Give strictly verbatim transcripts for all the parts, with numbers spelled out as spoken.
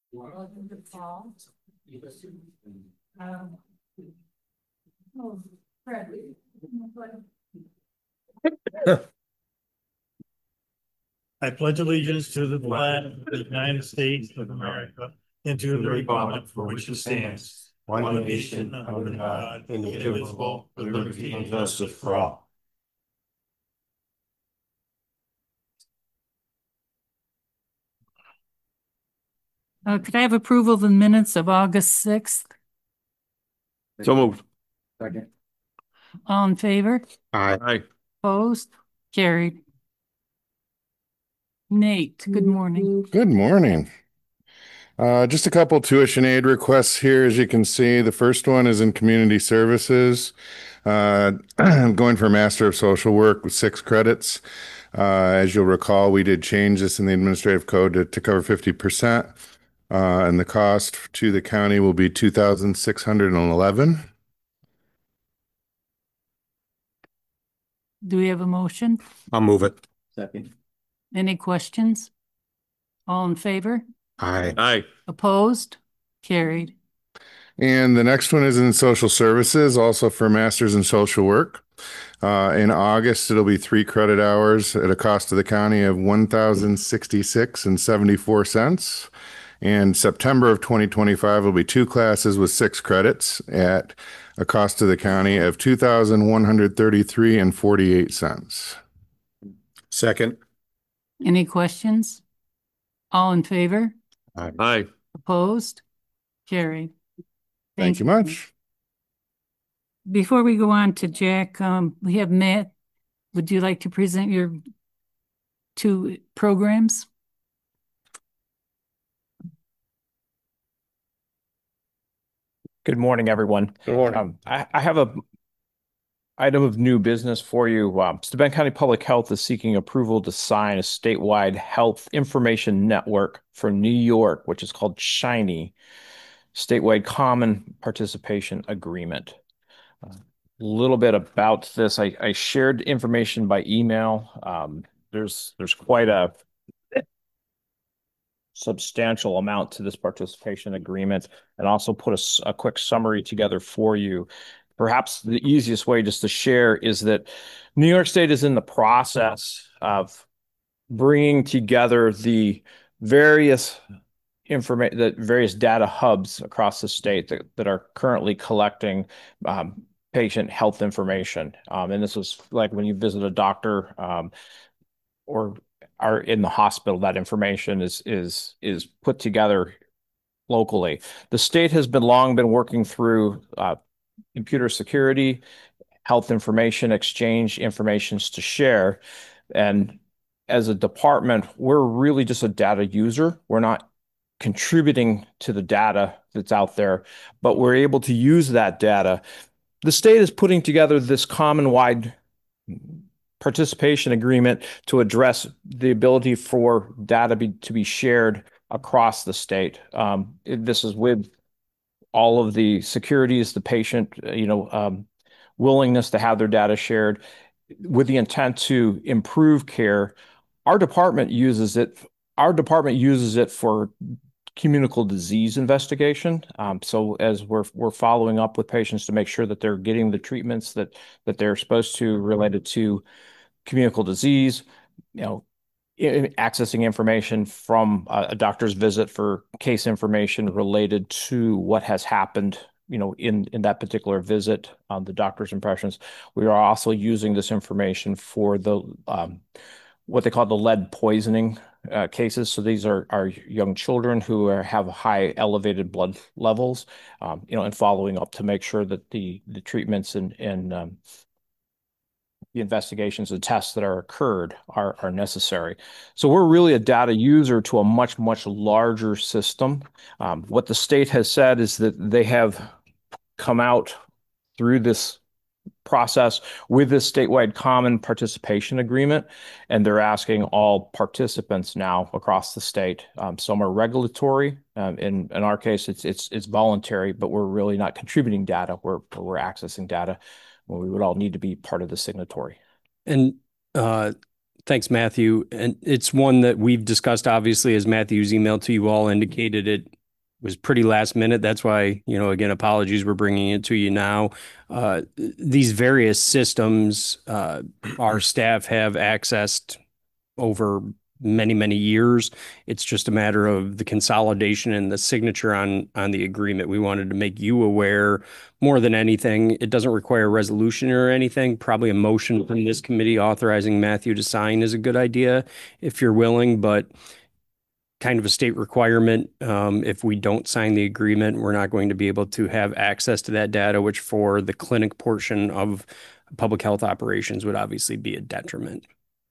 Um, oh, Fred. I pledge allegiance to the flag of the United States of America and to the republic for which it stands, one nation under God, indivisible, with liberty and justice for all. Uh, could I have approval of the minutes of August sixth? So moved. Second. All in favor? Aye. Aye. Opposed? Carried. Nate, good morning. Good morning. Uh, just a couple tuition aid requests here. As you can see, the first one is in community services. Uh, I'm going for Master of Social Work with six credits. Uh, as you'll recall, we did change this in the administrative code to, to cover fifty percent. Uh, and the cost to the county will be two thousand six hundred eleven. Do we have a motion? I'll move it. Second. Any questions? All in favor? Aye. Aye. Opposed? Carried. And the next one is in social services, also for Masters in Social Work. Uh, in August, it'll be three credit hours at a cost to the county of one thousand sixty-six and seventy-four cents. And September of twenty twenty-five will be two classes with six credits at a cost to the county of two thousand one hundred thirty-three and forty-eight cents. Second. Any questions? All in favor? Aye. Aye. Opposed? Carried. Thank you much. Before we go on to Jack, um, we have Matt. Would you like to present your two programs? Good morning, everyone. Good morning. Um, I, I have a item of new business for you. Um, Steuben County Public Health is seeking approval to sign a statewide health information network for New York, which is called SHINY, Statewide Common Participation Agreement. A little bit about this. I, I shared information by email. Um, there's there's quite a substantial amount to this participation agreement, and also put a, a quick summary together for you. Perhaps the easiest way just to share is that New York State is in the process of bringing together the various information, the various data hubs across the state that, that are currently collecting um, patient health information. Um, and this is like when you visit a doctor um, or are in the hospital, that information is is is put together locally. The state has been long been working through uh, computer security, health information exchange, informations to share. And as a department, we're really just a data user. We're not contributing to the data that's out there, but we're able to use that data. The state is putting together this common wide participation agreement to address the ability for data be, to be shared across the state. Um, this is with all of the securities, the patient, you know, um, willingness to have their data shared with the intent to improve care. Our department uses it. Our department uses it for communicable disease investigation. Um, so as we're we're following up with patients to make sure that they're getting the treatments that that they're supposed to related to communicable disease, you know, accessing information from a, a doctor's visit for case information related to what has happened, you know, in, in that particular visit, um, the doctor's impressions. We are also using this information for the, um, what they call the lead poisoning uh, cases. So these are, are young children who are, have high elevated blood levels, um, you know, and following up to make sure that the, the treatments and, and um, the investigations and tests that are occurred are, are necessary. So we're really a data user to a much, much larger system. Um, what the state has said is that they have come out through this process with this statewide common participation agreement, and they're asking all participants now across the state. Um, some are regulatory. Um, in, in our case, it's, it's, it's voluntary, but we're really not contributing data. We're, we're accessing data. Well, we would all need to be part of the signatory. And uh, thanks, Matthew. And it's one that we've discussed, obviously, as Matthew's email to you all indicated. It was pretty last minute. That's why, you know, again, apologies, we're bringing it to you now. Uh, these various systems, uh, our staff have accessed over many, many years. It's just a matter of the consolidation and the signature on, on the agreement. We wanted to make you aware more than anything. It doesn't require a resolution or anything. Probably a motion from this committee authorizing Matthew to sign is a good idea if you're willing, but kind of a state requirement. Um, if we don't sign the agreement, we're not going to be able to have access to that data, which for the clinic portion of public health operations would obviously be a detriment.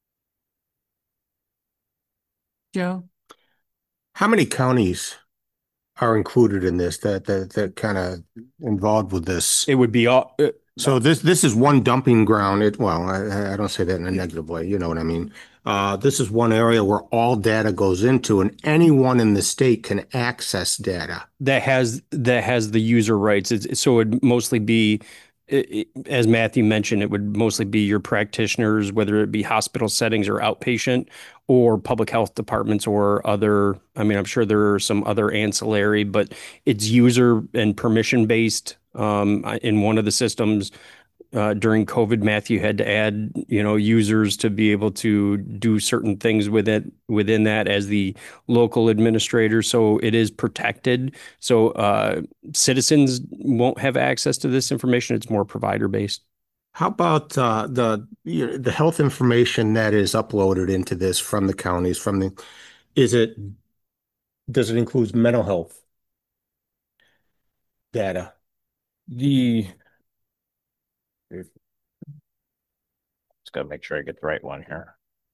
Joe? How many counties are included in this that that that kind of involved with this? It would be all. Uh, So this this is one dumping ground. It well, I, I don't say that in a negative way. You know what I mean? Uh, this is one area where all data goes into, and anyone in the state can access data. that has that has the user rights. It's, so it'd mostly be, it, it- as Matthew mentioned, it would mostly be your practitioners, whether it be hospital settings or outpatient, or public health departments or other. I mean, I'm sure there are some other ancillary, but it's user and permission based. Um, I- in one of the systems, uh, during COVID, Matthew had to add, you know, users to be able to do certain things with it within that as the local administrator. So it is protected. So uh, citizens won't have access to this information. It's more provider based. How about uh, the you know, the health information that is uploaded into this from the counties? From the is it does it include mental health data? The just gotta make sure I get the right one here.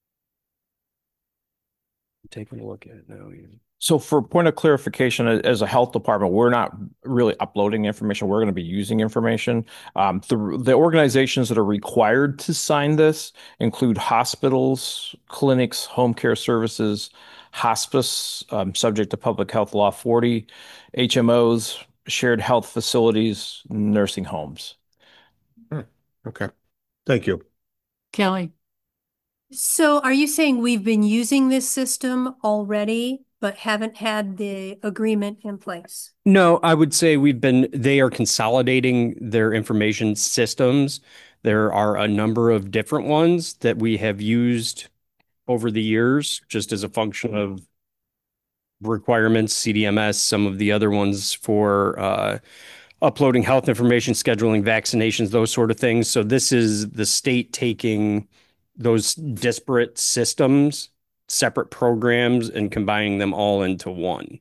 Taking a look at it now. yeah. So for point of clarification, a- as a health department, we're not really uploading information. We're going to be using information. Um, the, the organizations that are required to sign this include hospitals, clinics, home care services, hospice, um, subject to Public Health Law forty, H M Os, shared health facilities, nursing homes. Okay, thank you. Kelly? So are you saying we've been using this system already, but haven't had the agreement in place? No, I would say we've been, they are consolidating their information systems. There are a number of different ones that we have used over the years, just as a function of requirements, C D M S, some of the other ones for uh, uploading health information, scheduling vaccinations, those sort of things. So this is the state taking those disparate systems, separate programs, and combining them all into one.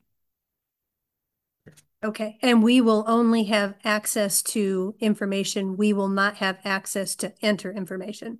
Okay, and we will only have access to information. We will not have access to enter information.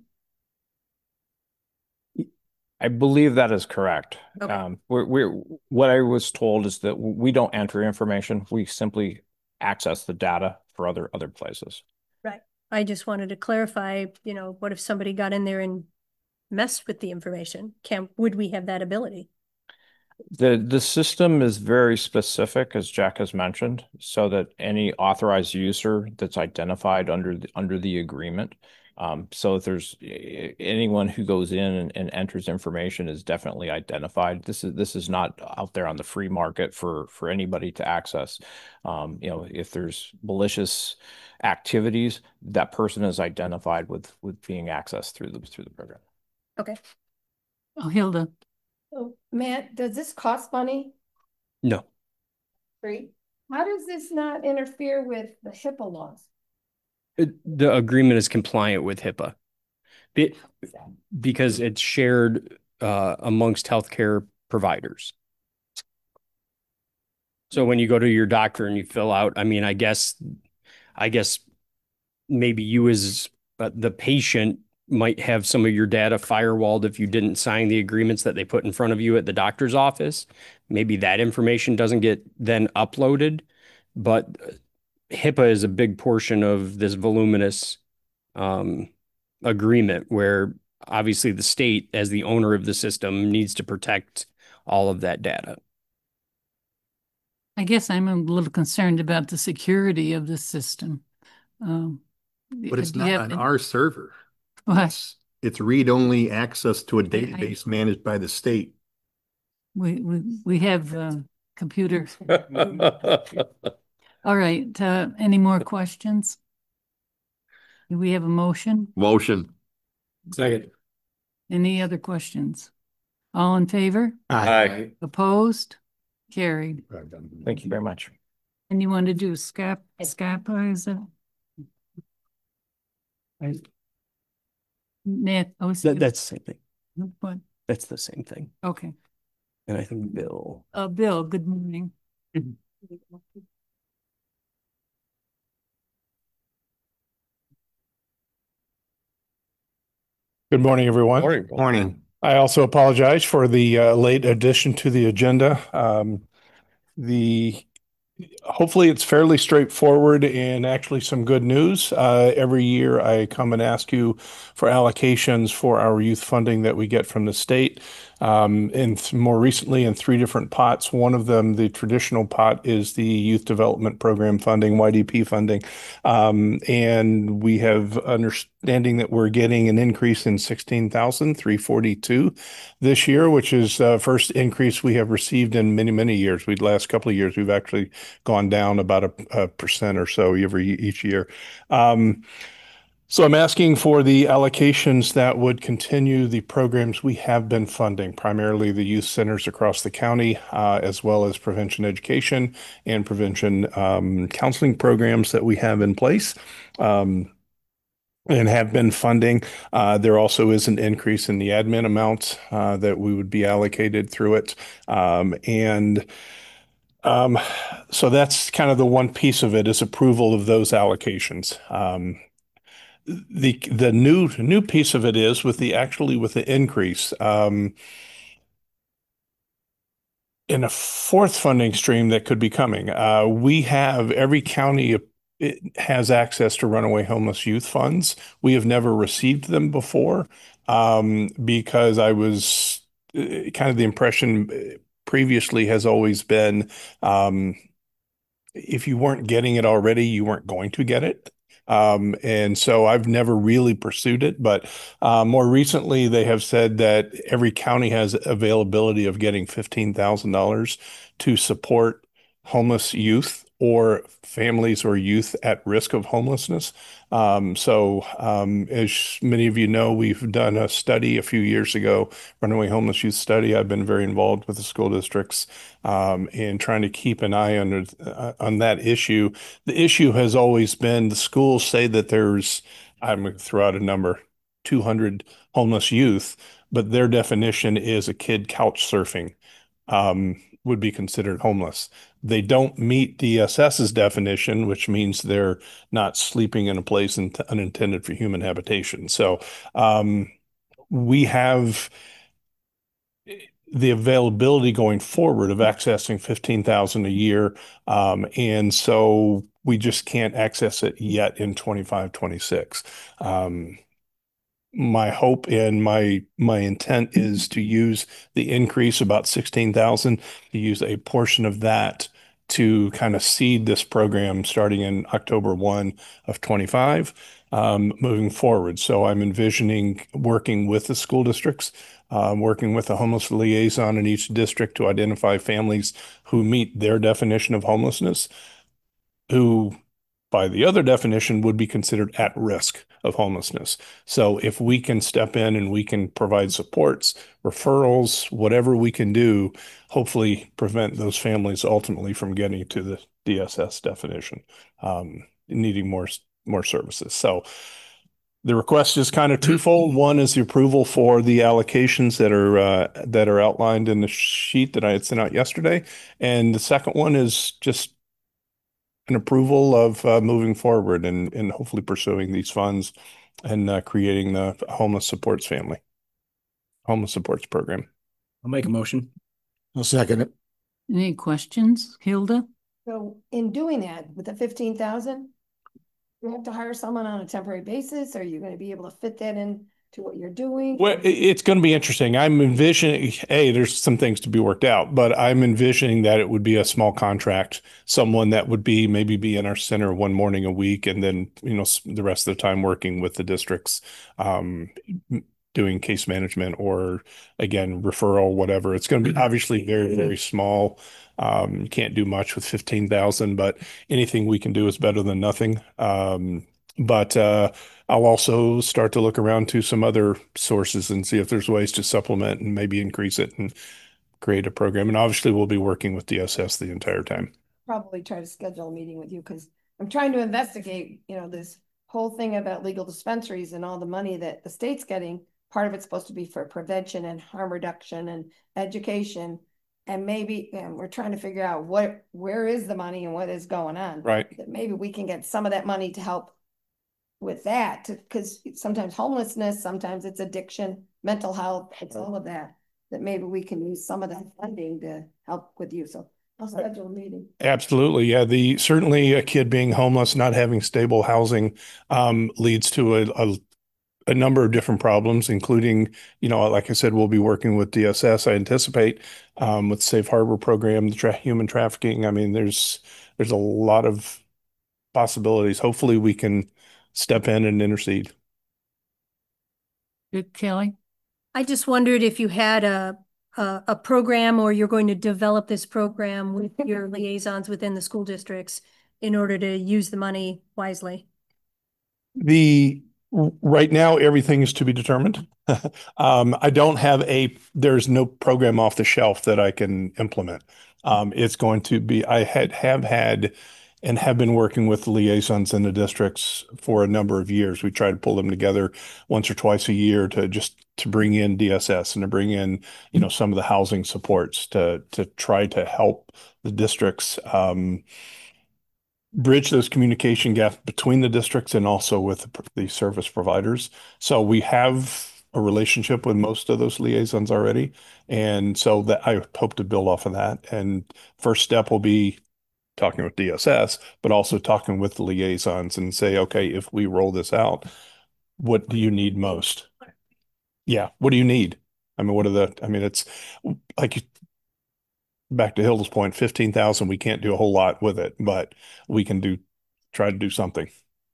I believe that is correct. Okay. Um, we're, we're, what I was told is that we don't enter information. We simply access the data for other, other places. Right. I just wanted to clarify, you know, what if somebody got in there and messed with the information? Can, would we have that ability? The, the system is very specific, as Jack has mentioned, so that any authorized user that's identified under the, under the agreement. Um, so if there's anyone who goes in and, and enters information is definitely identified. This is, this is not out there on the free market for, for anybody to access. Um, you know, if there's malicious activities, that person is identified with, with being accessed through the, through the program. Okay. Oh, Hilda? So Matt, does this cost money? No. Free? How does this not interfere with the HIPAA laws? It, the agreement is compliant with HIPAA Be, because it's shared uh, amongst healthcare providers. So when you go to your doctor and you fill out, I mean, I guess, I guess maybe you as uh, the patient might have some of your data firewalled if you didn't sign the agreements that they put in front of you at the doctor's office. Maybe that information doesn't get then uploaded, but HIPAA is a big portion of this voluminous um, agreement where obviously the state, as the owner of the system, needs to protect all of that data. I guess I'm a little concerned about the security of the system. Um, But it's do you not have- on our server. What? It's, it's read-only access to a I- database managed by the state. We, we, we have, uh, computer. All right, uh, any more questions? Do we have a motion? Motion. Second. Any other questions? All in favor? Aye. Opposed? Carried. Thank you very much. And you want to do SCAP, SCAPA, is it? Nat, oh, That, that's the same thing. what? That's the same thing. Okay. And I think Bill. Uh, Bill, good morning. Good morning, everyone. Morning. I also apologize for the uh, late addition to the agenda. Um, the hopefully it's fairly straightforward and actually some good news. Uh, every year I come and ask you for allocations for our youth funding that we get from the state. Um, and th- more recently in three different pots. One of them, the traditional pot, is the Youth Development Program funding, Y D P funding. Um, and we have understanding that we're getting an increase in sixteen thousand three hundred forty-two this year, which is the first increase we have received in many, many years. We, the last couple of years, we've actually gone down about a, a percent or so every each year. Um, So I'm asking for the allocations that would continue the programs we have been funding, primarily the youth centers across the county, uh, as well as prevention education and prevention um, counseling programs that we have in place. Um, and have been funding. Uh, there also is an increase in the admin amount uh, that we would be allocated through it. Um, and um, so that's kind of the one piece of it, is approval of those allocations. Um, The the new new piece of it is with the actually with the increase um, in a fourth funding stream that could be coming. Uh, we have every county it has access to runaway homeless youth funds. We have never received them before um, because I was uh, kind of the impression previously has always been um, if you weren't getting it already, you weren't going to get it. Um, and so I've never really pursued it, but uh, more recently they have said that every county has availability of getting fifteen thousand dollars to support homeless youth or families or youth at risk of homelessness. Um, so um, as many of you know, we've done a study a few years ago, runaway homeless youth study. I've been very involved with the school districts um, in trying to keep an eye on, uh, on that issue. The issue has always been the schools say that there's, I'm going to throw out a number, two hundred homeless youth, but their definition is a kid couch surfing um, would be considered homeless. They don't meet DSS's definition, which means they're not sleeping in a place in, unintended for human habitation. So um, we have the availability going forward of accessing fifteen thousand a year. Um, and so we just can't access it yet in twenty-five, twenty-six. Um, my hope and my my intent is to use the increase about sixteen thousand to use a portion of that to kind of seed this program starting in October first of twenty-five, um, moving forward. So I'm envisioning working with the school districts, uh, working with a homeless liaison in each district to identify families who meet their definition of homelessness, who by the other definition would be considered at risk of homelessness. So if we can step in and we can provide supports, referrals, whatever we can do, hopefully prevent those families ultimately from getting to the D S S definition, um, needing more, more services. So the request is kind of twofold. One is the approval for the allocations that are uh, that are outlined in the sheet that I had sent out yesterday. And the second one is just an approval of uh, moving forward and, and hopefully pursuing these funds and uh, creating the homeless supports family, homeless supports program. I'll make a motion. I'll second it. Any questions, Hilda? So in doing that with the fifteen thousand, you have to hire someone on a temporary basis? Are you going to be able to fit that in to what you're doing? Well, it- it's going to be interesting. I'm envisioning, hey, there's some things to be worked out, but I'm envisioning that it would be a small contract, someone that would be maybe be in our center one morning a week, and then, you know, s- the rest of the time working with the districts, um, m- doing case management or again, referral, whatever. It's going to be obviously very, very small. Um, you can't do much with fifteen thousand, but anything we can do is better than nothing. Um, but uh, I'll also start to look around to some other sources and see if there's ways to supplement and maybe increase it and create a program. And obviously, we'll be working with D S S the entire time. Probably try to schedule a meeting with you because I'm trying to investigate, you know, this whole thing about legal dispensaries and all the money that the state's getting. Part of it's supposed to be for prevention and harm reduction and education. And maybe and we're trying to figure out what where is the money and what is going on. Right. That maybe we can get some of that money to help with that, because sometimes homelessness, sometimes it's addiction, mental health, it's all of that. That maybe we can use some of that funding to help with you. So I'll schedule a meeting. Absolutely. Yeah. The certainly a kid being homeless, not having stable housing, um, leads to a, a, a number of different problems, including, you know, like I said, we'll be working with D S S. I anticipate, um, with Safe Harbor program, the tra human trafficking. I mean, there's, there's a lot of possibilities. Hopefully we can step in and intercede. Good, Kelly? I just wondered if you had a, a, a program, or you're going to develop this program with your liaisons within the school districts in order to use the money wisely. The right now, everything is to be determined. um, I don't have a, there's no program off the shelf that I can implement. Um, it's going to be, I had, have had and have been working with liaisons in the districts for a number of years. We try to pull them together once or twice a year to just to bring in D S S and to bring in, you know, some of the housing supports to to try to help the districts um, bridge those communication gaps between the districts and also with the service providers. So we have a relationship with most of those liaisons already. And so that I hope to build off of that. And first step will be talking with D S S, but also talking with the liaisons and say, okay, if we roll this out, what do you need most? Yeah. What do you need? I mean, what are the, I mean, it's like, back to Hilda's point, fifteen thousand, we can't do a whole lot with it, but we can do, try to do something.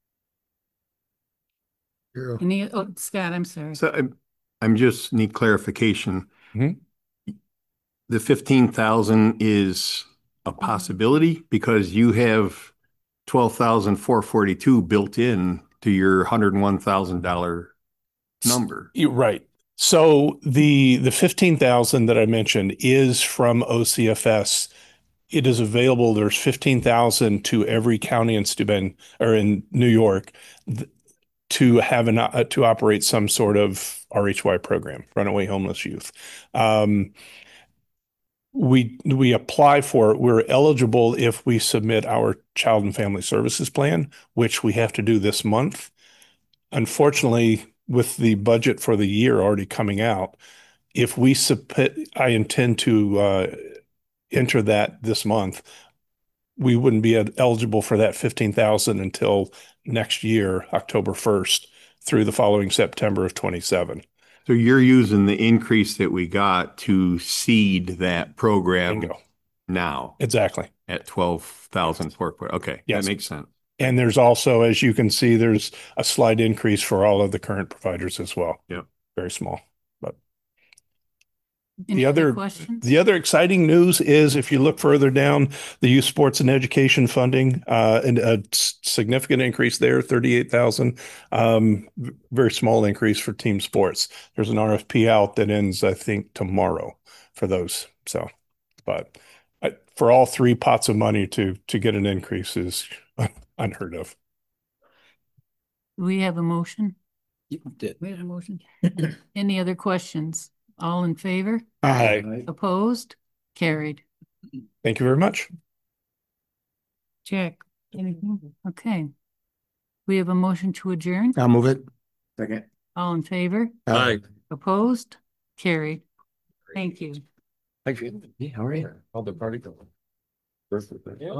Yeah. Any, oh, Scott, I'm sorry. So I'm, I'm just need clarification. Mhm. The fifteen thousand is a possibility because you have twelve thousand four forty-two built in to your one hundred one thousand dollar number. You're right. So the the fifteen thousand that I mentioned is from O C F S. It is available. There's fifteen thousand to every county in Steuben or in New York th- to have an uh, to operate some sort of R H Y program, runaway homeless youth. Um, we we apply for it. We're eligible if we submit our child and family services plan, which we have to do this month. Unfortunately, with the budget for the year already coming out, if we submit, I intend to uh, enter that this month. We wouldn't be eligible for that fifteen thousand until next year, October first, through the following September of twenty-seven. So you're using the increase that we got to seed that program Bingo. now Exactly. at twelve thousand four. Okay, Yes. that makes sense. And there's also, as you can see, there's a slight increase for all of the current providers as well. Yep. Very small. But Any the other questions? the other exciting news is if you look further down, the youth sports and education funding, uh, and a s- significant increase there, thirty-eight thousand. Um, v- very small increase for team sports. There's an R F P out that ends, I think, tomorrow for those. So, but I, for all three pots of money to to get an increase is unheard of. Do we have a motion? You did. We have a motion. Any other questions? All in favor? Aye. Opposed? Carried. Thank you very much. Jack, anything? Okay. We have a motion to adjourn. I'll move it. Second. All in favor? Aye. Opposed? Carried. Thank you. Thank you. How are you? How'd the party go? Perfect.